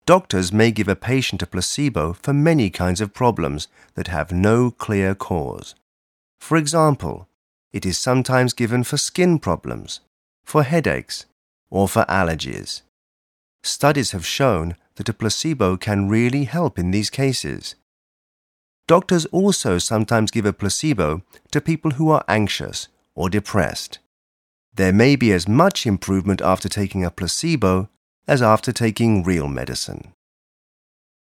Doctors may give a patient a placebo for many kinds of problems that have no clear cause. For example, it is sometimes given for skin problems, for headaches, or for allergies. Studies have shown that a placebo can really help in these cases. Doctors also sometimes give a placebo to people who are anxious or depressed. There may be as much improvement after taking a placebo as after taking real medicine.